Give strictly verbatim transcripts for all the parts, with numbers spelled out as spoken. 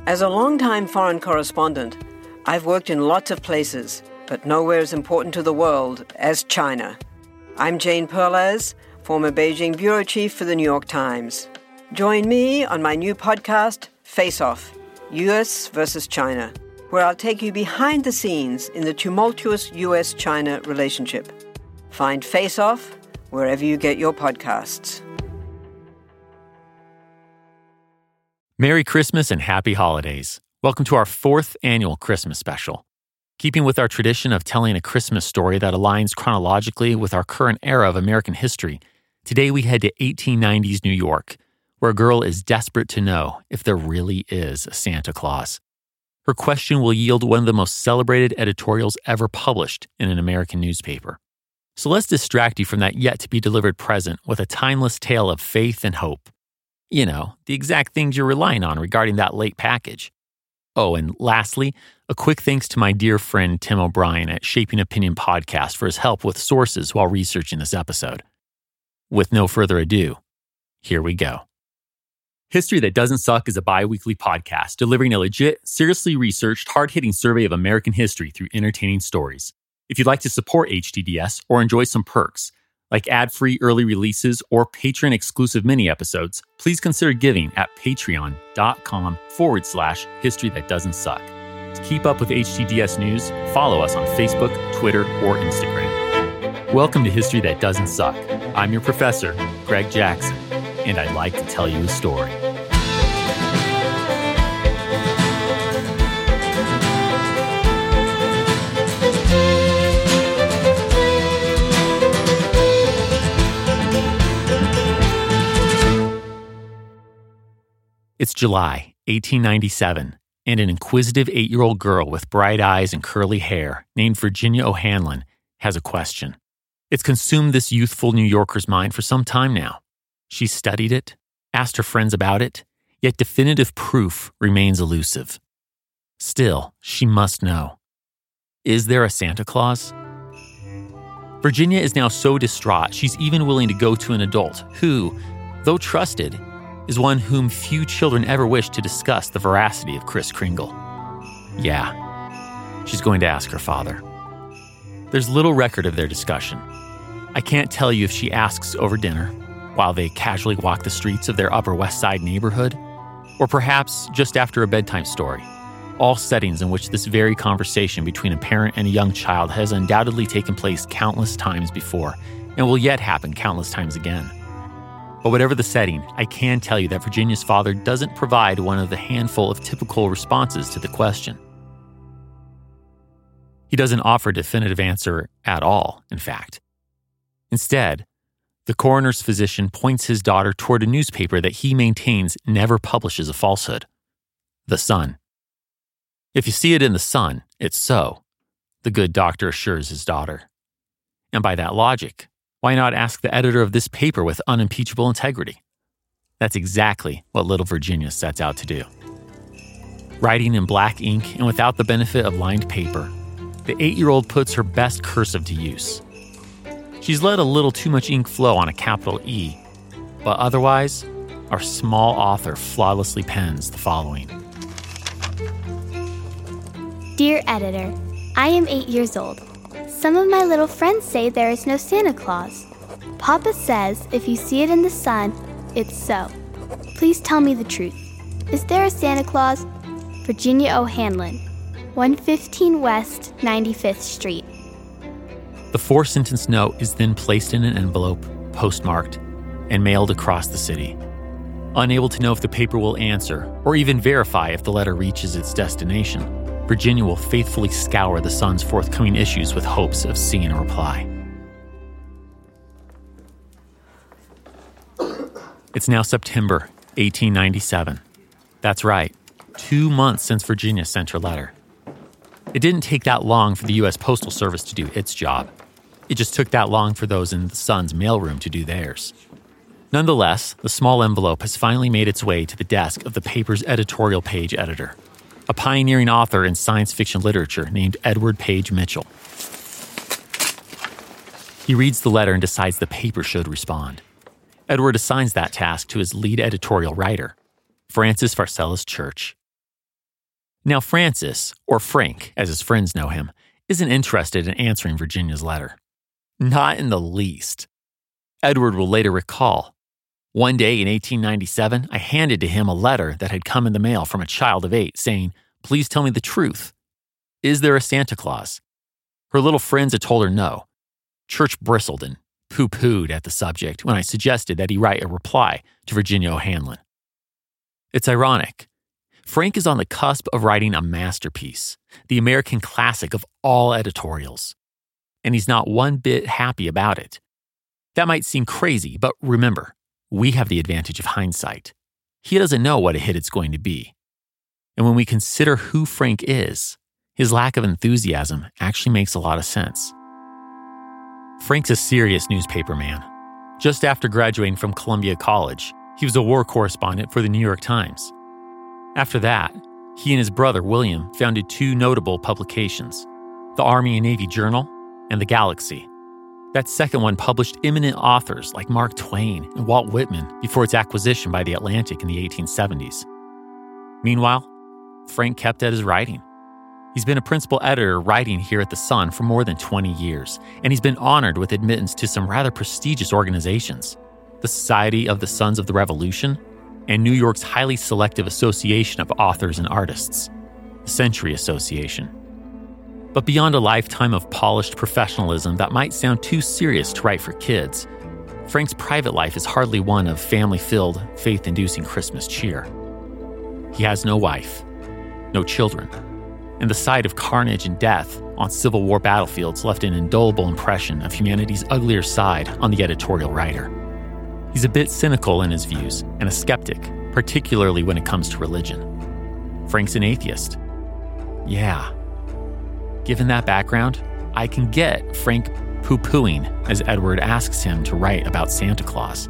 As a longtime foreign correspondent, I've worked in lots of places, but nowhere as important to the world as China. I'm Jane Perlez, former Beijing bureau chief for the New York Times. Join me on my new podcast, Face Off, U S versus China, where I'll take you behind the scenes in the tumultuous U S China relationship. Find Face Off wherever you get your podcasts. Merry Christmas and Happy Holidays. Welcome to our fourth annual Christmas special. Keeping with our tradition of telling a Christmas story that aligns chronologically with our current era of American history, today we head to eighteen nineties New York, where a girl is desperate to know if there really is a Santa Claus. Her question will yield one of the most celebrated editorials ever published in an American newspaper. So let's distract you from that yet-to-be-delivered present with a timeless tale of faith and hope. You know, the exact things you're relying on regarding that late package. Oh, and lastly, a quick thanks to my dear friend Tim O'Brien at Shaping Opinion Podcast for his help with sources while researching this episode. With no further ado, here we go. History That Doesn't Suck is a bi-weekly podcast delivering a legit, seriously researched, hard-hitting survey of American history through entertaining stories. If you'd like to support H T D S or enjoy some perks, like ad-free early releases or patron-exclusive mini-episodes, please consider giving at patreon.com forward slash history that doesn't suck. To keep up with H T D S news, follow us on Facebook, Twitter, or Instagram. Welcome to History That Doesn't Suck. I'm your professor, Greg Jackson, and I'd like to tell you a story. It's July eighteen ninety-seven, and an inquisitive eight-year-old girl with bright eyes and curly hair named Virginia O'Hanlon has a question. It's consumed this youthful New Yorker's mind for some time now. She's studied it, asked her friends about it, yet definitive proof remains elusive. Still, she must know. Is there a Santa Claus? Virginia is now so distraught she's even willing to go to an adult who, though trusted, is one whom few children ever wish to discuss the veracity of Kris Kringle. Yeah, she's going to ask her father. There's little record of their discussion. I can't tell you if she asks over dinner, while they casually walk the streets of their Upper West Side neighborhood, or perhaps just after a bedtime story, all settings in which this very conversation between a parent and a young child has undoubtedly taken place countless times before, and will yet happen countless times again. But whatever the setting, I can tell you that Virginia's father doesn't provide one of the handful of typical responses to the question. He doesn't offer a definitive answer at all, in fact. Instead, the coroner's physician points his daughter toward a newspaper that he maintains never publishes a falsehood: The Sun. If you see it in The Sun, it's so, the good doctor assures his daughter. And by that logic, why not ask the editor of this paper with unimpeachable integrity? That's exactly what little Virginia sets out to do. Writing in black ink and without the benefit of lined paper, the eight-year-old puts her best cursive to use. She's let a little too much ink flow on a capital E, but otherwise, our small author flawlessly pens the following. Dear editor, I am eight years old. Some of my little friends say there is no Santa Claus. Papa says if you see it in the sun, it's so. Please tell me the truth. Is there a Santa Claus? Virginia O'Hanlon, one fifteen West ninety-fifth Street. The four-sentence note is then placed in an envelope, postmarked, and mailed across the city. Unable to know if the paper will answer, or even verify if the letter reaches its destination, Virginia will faithfully scour the Sun's forthcoming issues with hopes of seeing a reply. It's now September eighteen ninety-seven. That's right, two months since Virginia sent her letter. It didn't take that long for the U S Postal Service to do its job. It just took that long for those in the Sun's mailroom to do theirs. Nonetheless, the small envelope has finally made its way to the desk of the paper's editorial page editor, a pioneering author in science fiction literature named Edward Page Mitchell. He reads the letter and decides the paper should respond. Edward assigns that task to his lead editorial writer, Frances Pharcellus Church. Now, Francis, or Frank, as his friends know him, isn't interested in answering Virginia's letter. Not in the least. Edward will later recall, "One day in eighteen ninety-seven, I handed to him a letter that had come in the mail from a child of eight saying, 'Please tell me the truth. Is there a Santa Claus?' Her little friends had told her no. Church bristled and pooh-poohed at the subject when I suggested that he write a reply to Virginia O'Hanlon." It's ironic. Frank is on the cusp of writing a masterpiece, the American classic of all editorials. And he's not one bit happy about it. That might seem crazy, but remember, we have the advantage of hindsight. He doesn't know what a hit it's going to be. And when we consider who Frank is, his lack of enthusiasm actually makes a lot of sense. Frank's a serious newspaper man. Just after graduating from Columbia College, he was a war correspondent for the New York Times. After that, he and his brother William founded two notable publications, the Army and Navy Journal and The Galaxy. That second one published eminent authors like Mark Twain and Walt Whitman before its acquisition by The Atlantic in the eighteen seventies. Meanwhile, Frank kept at his writing. He's been a principal editor writing here at The Sun for more than twenty years, and he's been honored with admittance to some rather prestigious organizations, the Society of the Sons of the Revolution and New York's highly selective Association of Authors and Artists, the Century Association. But beyond a lifetime of polished professionalism that might sound too serious to write for kids, Frank's private life is hardly one of family-filled, faith-inducing Christmas cheer. He has no wife, no children, and the sight of carnage and death on Civil War battlefields left an indelible impression of humanity's uglier side on the editorial writer. He's a bit cynical in his views and a skeptic, particularly when it comes to religion. Frank's an atheist. Yeah. Given that background, I can get Frank poo-pooing as Edward asks him to write about Santa Claus.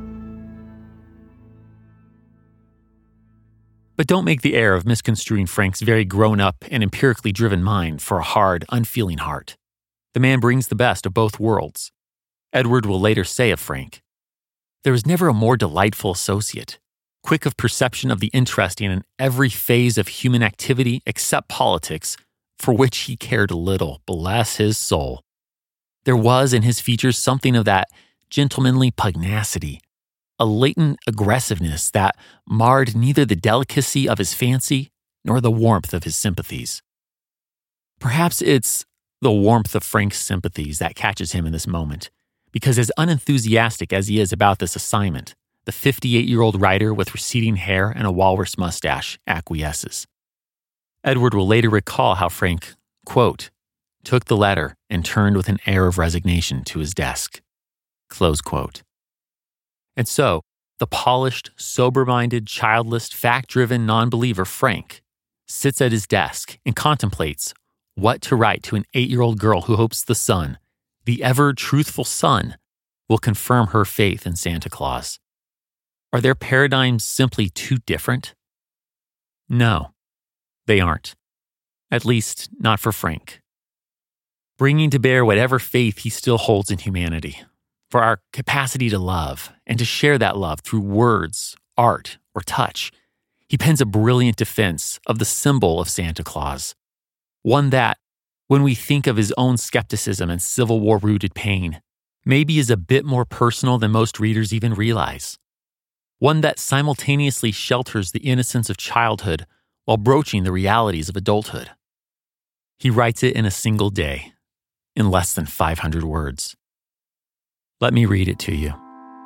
But don't make the error of misconstruing Frank's very grown-up and empirically driven mind for a hard, unfeeling heart. The man brings the best of both worlds. Edward will later say of Frank, "There was never a more delightful associate, quick of perception of the interesting in every phase of human activity except politics, for which he cared little, bless his soul. There was in his features something of that gentlemanly pugnacity, a latent aggressiveness that marred neither the delicacy of his fancy nor the warmth of his sympathies." Perhaps it's the warmth of Frank's sympathies that catches him in this moment, because as unenthusiastic as he is about this assignment, the fifty-eight-year-old writer with receding hair and a walrus mustache acquiesces. Edward will later recall how Frank, quote, took the letter and turned with an air of resignation to his desk, close quote. And so, the polished, sober-minded, childless, fact-driven non-believer Frank sits at his desk and contemplates what to write to an eight-year-old girl who hopes the sun, the ever-truthful sun, will confirm her faith in Santa Claus. Are their paradigms simply too different? No, they aren't. At least, not for Frank. Bringing to bear whatever faith he still holds in humanity, for our capacity to love and to share that love through words, art, or touch, he pens a brilliant defense of the symbol of Santa Claus, one that, when we think of his own skepticism and Civil War-rooted pain, maybe is a bit more personal than most readers even realize. One that simultaneously shelters the innocence of childhood while broaching the realities of adulthood. He writes it in a single day, in less than five hundred words. Let me read it to you.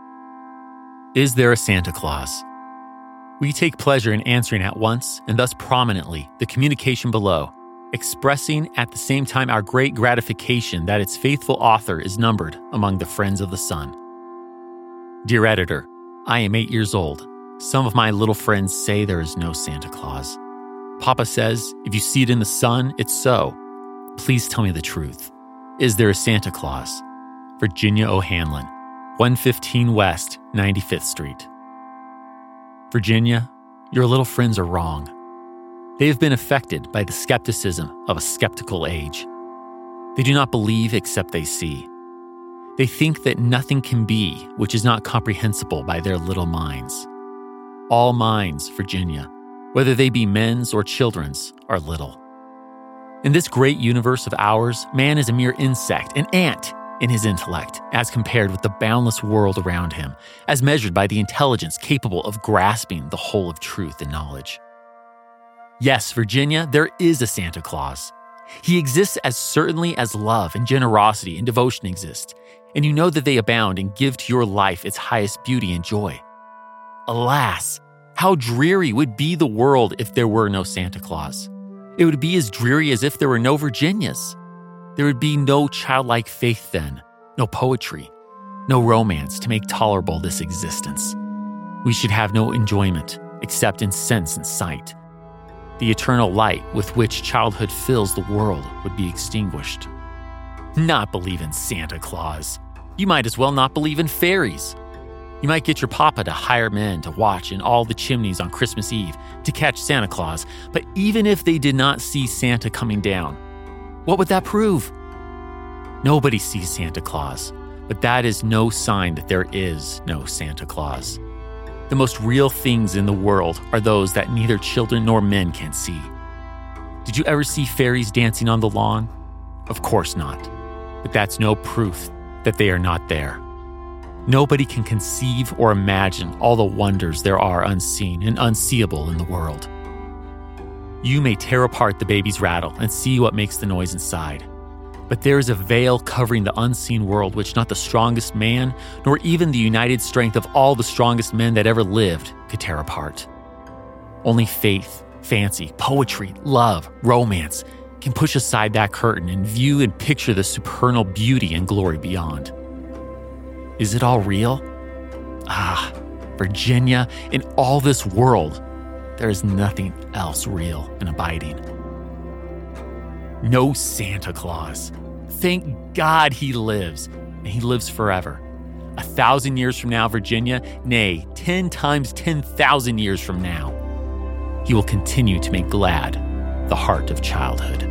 Is there a Santa Claus? We take pleasure in answering at once and thus prominently the communication below, expressing at the same time our great gratification that its faithful author is numbered among the friends of the Sun. Dear editor, I am eight years old. Some of my little friends say there is no Santa Claus. Papa says, if you see it in the sun, it's so. Please tell me the truth. Is there a Santa Claus? Virginia O'Hanlon, one fifteen West, ninety-fifth Street. Virginia, your little friends are wrong. They have been affected by the skepticism of a skeptical age. They do not believe except they see. They think that nothing can be which is not comprehensible by their little minds. All minds, Virginia, whether they be men's or children's, are little. In this great universe of ours, man is a mere insect, an ant in his intellect, as compared with the boundless world around him, as measured by the intelligence capable of grasping the whole of truth and knowledge. Yes, Virginia, there is a Santa Claus. He exists as certainly as love and generosity and devotion exist, and you know that they abound and give to your life its highest beauty and joy. Alas, how dreary would be the world if there were no Santa Claus. It would be as dreary as if there were no Virginias. There would be no childlike faith then, no poetry, no romance to make tolerable this existence. We should have no enjoyment except in sense and sight. The eternal light with which childhood fills the world would be extinguished. Not believe in Santa Claus. You might as well not believe in fairies. You might get your papa to hire men to watch in all the chimneys on Christmas Eve to catch Santa Claus, but even if they did not see Santa coming down, what would that prove? Nobody sees Santa Claus, but that is no sign that there is no Santa Claus. The most real things in the world are those that neither children nor men can see. Did you ever see fairies dancing on the lawn? Of course not, but that's no proof that they are not there. Nobody can conceive or imagine all the wonders there are unseen and unseeable in the world. You may tear apart the baby's rattle and see what makes the noise inside, but there is a veil covering the unseen world which not the strongest man, nor even the united strength of all the strongest men that ever lived, could tear apart. Only faith, fancy, poetry, love, romance can push aside that curtain and view and picture the supernal beauty and glory beyond. Is it all real? Ah, Virginia, in all this world, there is nothing else real and abiding. No Santa Claus. Thank God he lives, and he lives forever. A thousand years from now, Virginia, nay, ten times ten thousand years from now, he will continue to make glad the heart of childhood.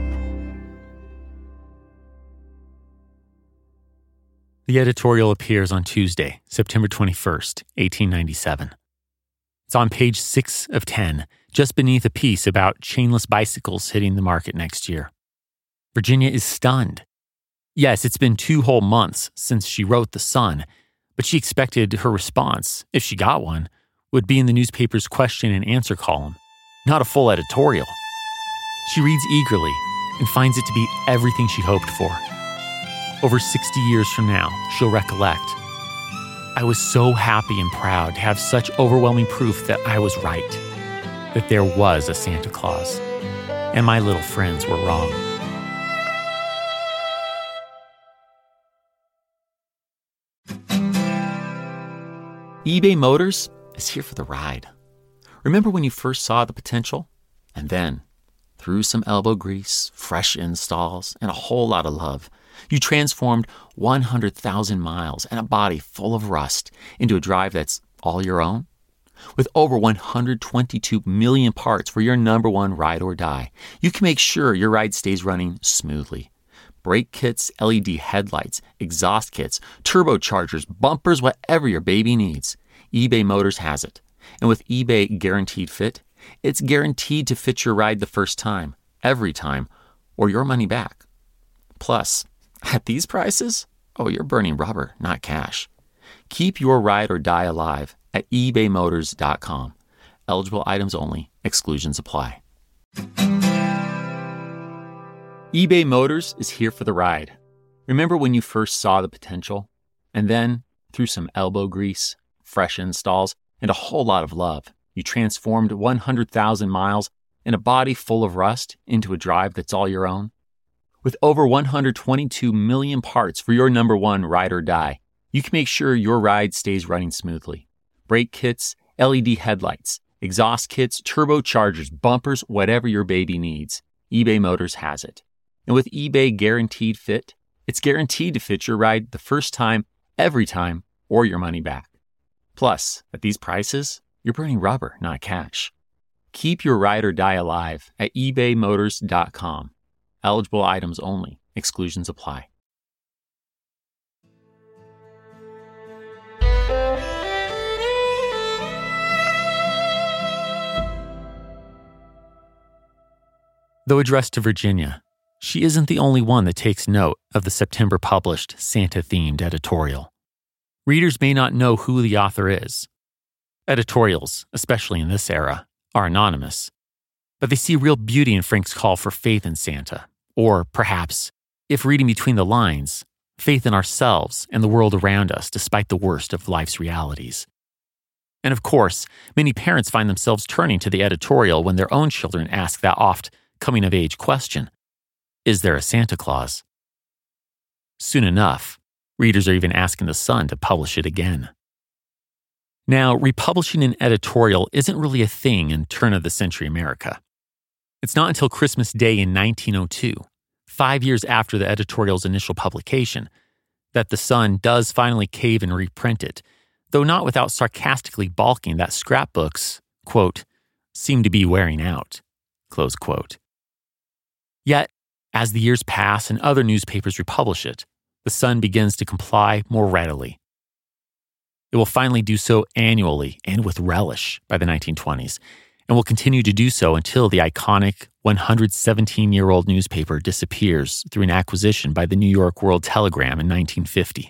The editorial appears on Tuesday, September twenty-first, eighteen ninety-seven. It's on page six of ten, just beneath a piece about chainless bicycles hitting the market next year. Virginia is stunned. Yes, it's been two whole months since she wrote The Sun, but she expected her response, if she got one, would be in the newspaper's question and answer column, not a full editorial. She reads eagerly and finds it to be everything she hoped for. Over sixty years from now, she'll recollect. I was so happy and proud to have such overwhelming proof that I was right, that there was a Santa Claus, and my little friends were wrong. eBay Motors is here for the ride. Remember when you first saw the potential? And then, through some elbow grease, fresh installs, and a whole lot of love, you transformed one hundred thousand miles and a body full of rust into a drive that's all your own? With over one hundred twenty-two million parts for your number one ride or die, you can make sure your ride stays running smoothly. Brake kits, L E D headlights, exhaust kits, turbochargers, bumpers, whatever your baby needs, eBay Motors has it. And with eBay Guaranteed Fit, it's guaranteed to fit your ride the first time, every time, or your money back. Plus, at these prices, oh, you're burning rubber, not cash. Keep your ride or die alive at ebay motors dot com. Eligible items only. Exclusions apply. eBay Motors is here for the ride. Remember when you first saw the potential? And then, through some elbow grease, fresh installs, and a whole lot of love, you transformed one hundred thousand miles and a body full of rust into a drive that's all your own? With over one hundred twenty-two million parts for your number one ride or die, you can make sure your ride stays running smoothly. Brake kits, L E D headlights, exhaust kits, turbochargers, bumpers, whatever your baby needs, eBay Motors has it. And with eBay Guaranteed Fit, it's guaranteed to fit your ride the first time, every time, or your money back. Plus, at these prices, you're burning rubber, not cash. Keep your ride or die alive at ebay motors dot com. Eligible items only. Exclusions apply. Though addressed to Virginia, she isn't the only one that takes note of the September-published Santa-themed editorial. Readers may not know who the author is. Editorials, especially in this era, are anonymous, but they see real beauty in Frank's call for faith in Santa, or perhaps, if reading between the lines, faith in ourselves and the world around us despite the worst of life's realities. And of course, many parents find themselves turning to the editorial when their own children ask that oft coming-of-age question, is there a Santa Claus? Soon enough, readers are even asking the Sun to publish it again. Now, republishing an editorial isn't really a thing in turn-of-the-century America. It's not until Christmas Day in nineteen oh two, five years after the editorial's initial publication, that the Sun does finally cave and reprint it, though not without sarcastically balking that scrapbooks, quote, seem to be wearing out, close quote. Yet, as the years pass and other newspapers republish it, the Sun begins to comply more readily. It will finally do so annually and with relish by the nineteen twenties, and will continue to do so until the iconic one hundred seventeen-year-old newspaper disappears through an acquisition by the New York World Telegram in nineteen fifty.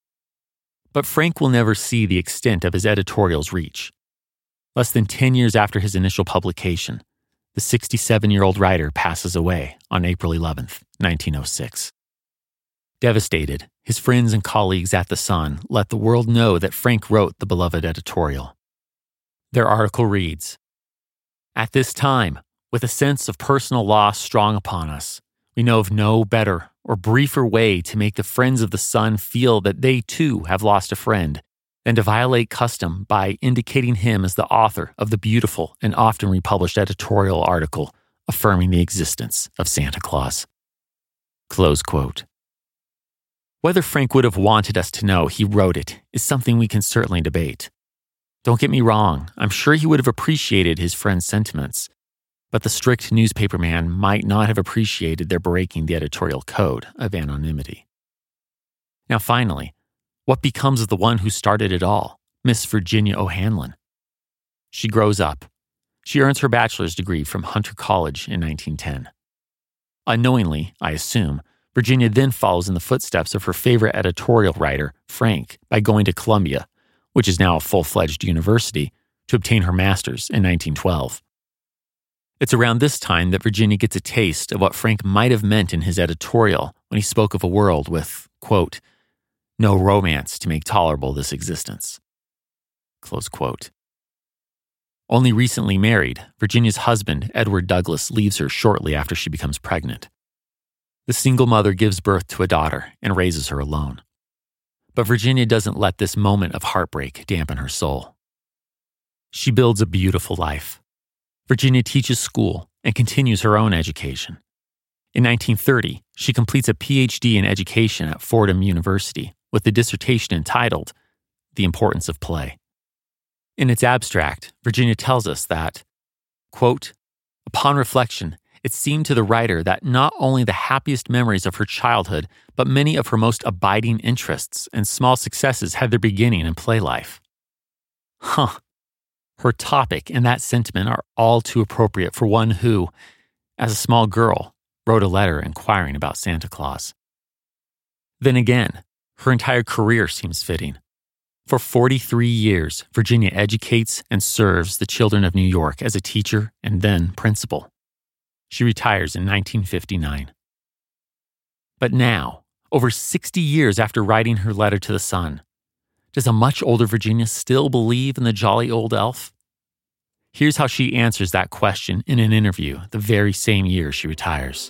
But Frank will never see the extent of his editorial's reach. Less than ten years after his initial publication, the sixty-seven-year-old writer passes away on April eleventh, nineteen oh six. Devastated, his friends and colleagues at The Sun let the world know that Frank wrote the beloved editorial. Their article reads, "At this time, with a sense of personal loss strong upon us, we know of no better or briefer way to make the friends of The Sun feel that they too have lost a friend than to violate custom by indicating him as the author of the beautiful and often republished editorial article affirming the existence of Santa Claus." Close quote. Whether Frank would have wanted us to know he wrote it is something we can certainly debate. Don't get me wrong, I'm sure he would have appreciated his friend's sentiments, but the strict newspaperman might not have appreciated their breaking the editorial code of anonymity. Now finally, what becomes of the one who started it all, Miss Virginia O'Hanlon? She grows up. She earns her bachelor's degree from Hunter College in nineteen ten. Unknowingly, I assume, Virginia then follows in the footsteps of her favorite editorial writer, Frank, by going to Columbia, which is now a full-fledged university, to obtain her master's in nineteen twelve. It's around this time that Virginia gets a taste of what Frank might have meant in his editorial when he spoke of a world with, quote, no romance to make tolerable this existence, close quote. Only recently married, Virginia's husband, Edward Douglas, leaves her shortly after she becomes pregnant. The single mother gives birth to a daughter and raises her alone. But Virginia doesn't let this moment of heartbreak dampen her soul. She builds a beautiful life. Virginia teaches school and continues her own education. In nineteen thirty, she completes a P H D in education at Fordham University with a dissertation entitled The Importance of Play. In its abstract, Virginia tells us that, quote, upon reflection, it seemed to the writer that not only the happiest memories of her childhood, but many of her most abiding interests and small successes had their beginning in play life. Huh. Her topic and that sentiment are all too appropriate for one who, as a small girl, wrote a letter inquiring about Santa Claus. Then again, her entire career seems fitting. For forty-three years, Virginia educates and serves the children of New York as a teacher and then principal. She retires in nineteen fifty-nine. But now, over sixty years after writing her letter to the Sun, does a much older Virginia still believe in the jolly old elf? Here's how she answers that question in an interview the very same year she retires.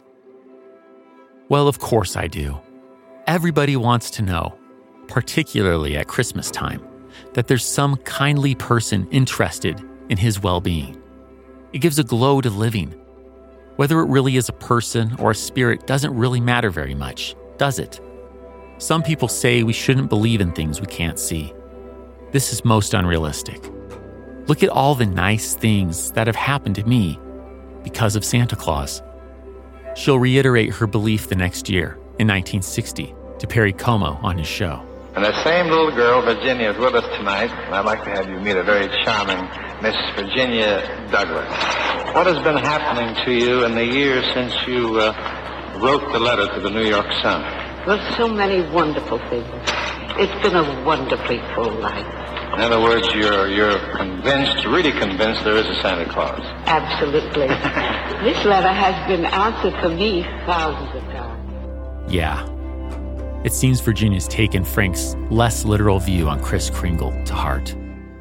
Well, of course I do. Everybody wants to know, particularly at Christmas time, that there's some kindly person interested in his well-being. It gives a glow to living. Whether it really is a person or a spirit doesn't really matter very much, does it? Some people say we shouldn't believe in things we can't see. This is most unrealistic. Look at all the nice things that have happened to me because of Santa Claus. She'll reiterate her belief the next year, in nineteen sixty, to Perry Como on his show. And the same little girl, Virginia, is with us tonight, and I'd like to have you meet a very charming Miss Virginia Douglas. what has been happening to you in the years since you uh, wrote the letter to the New York Sun? Well, so many wonderful things. It's been a wonderfully full life. In other words, you're you're convinced, really convinced there is a Santa Claus. Absolutely. This letter has been answered for me thousands of times. Yeah. It seems Virginia's taken Frank's less literal view on Kris Kringle to heart.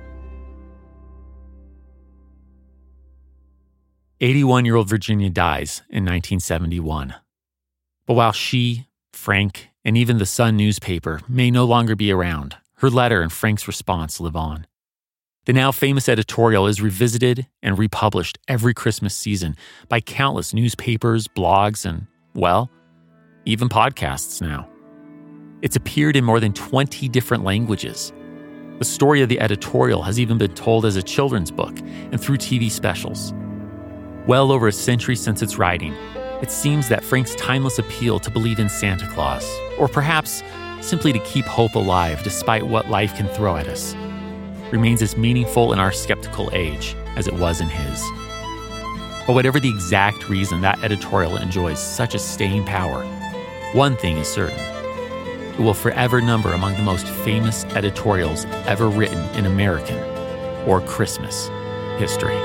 eighty-one-year-old Virginia dies in nineteen seventy-one. But while she, Frank, and even the Sun newspaper may no longer be around, her letter and Frank's response live on. The now famous editorial is revisited and republished every Christmas season by countless newspapers, blogs, and, well, even podcasts now. It's appeared in more than twenty different languages. The story of the editorial has even been told as a children's book and through T V specials. Well over a century since its writing, it seems that Frank's timeless appeal to believe in Santa Claus, or perhaps simply to keep hope alive despite what life can throw at us, remains as meaningful in our skeptical age as it was in his. But whatever the exact reason that editorial enjoys such a staying power, one thing is certain. It will forever number among the most famous editorials ever written in American or Christmas history.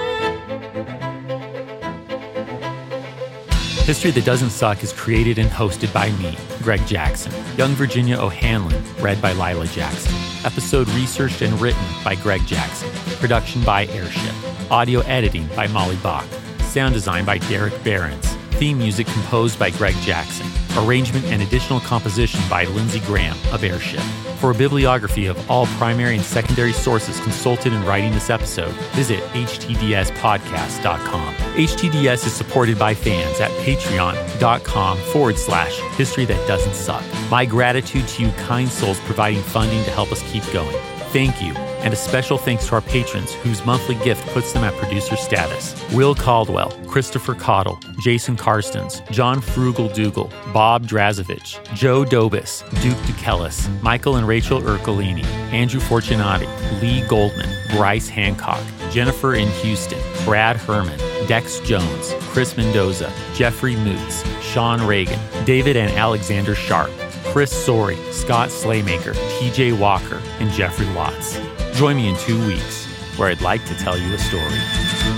History That Doesn't Suck is created and hosted by me, Greg Jackson. Young Virginia O'Hanlon, read by Lila Jackson. Episode researched and written by Greg Jackson. Production by Airship. Audio editing by Molly Bach. Sound design by Derek Behrens. Theme music composed by Greg Jackson. Arrangement and additional composition by Lindsey Graham of Airship. For a bibliography of all primary and secondary sources consulted in writing this episode, visit h t d s podcast dot com. H T D S is supported by fans at patreon.com forward slash history that doesn't suck. My gratitude to you kind souls providing funding to help us keep going. Thank you, and a special thanks to our patrons whose monthly gift puts them at producer status. Will Caldwell, Christopher Cottle, Jason Karstens, John Frugal Dougal, Bob Drazovich, Joe Dobis, Duke Dukelis, Michael and Rachel Ercolini, Andrew Fortunati, Lee Goldman, Bryce Hancock, Jennifer in Houston, Brad Herman, Dex Jones, Chris Mendoza, Jeffrey Moots, Sean Reagan, David and Alexander Sharp, Chris Sorey, Scott Slaymaker, T J Walker, and Jeffrey Watts. Join me in two weeks, where I'd like to tell you a story.